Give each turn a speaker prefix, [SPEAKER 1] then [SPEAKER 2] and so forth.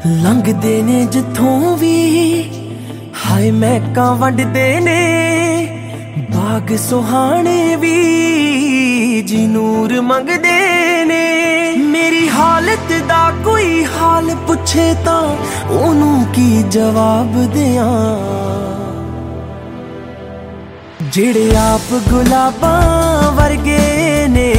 [SPEAKER 1] ਲੰਘਦੇ ਨੇ ਜਿੱਥੋਂ ਵੀ ਹਾਏ ਮਹਿਕਾਂ ਵੰਡਦੇ ਨੇ ਬਾਗ ਸੁਹਾਣੇ ਵੀ ਜੀ ਨੂਰ ਮੰਗਦੇ ਨੇ। ਮੇਰੀ ਹਾਲਤ ਦਾ ਕੋਈ ਹਾਲ ਪੁੱਛੇ ਤਾਂ ਉਹਨੂੰ ਕੀ ਜਵਾਬ ਦਿਆਂ, ਜਿਹੜੇ ਆਪ ਗੁਲਾਬਾਂ ਵਰਗੇ ਨੇ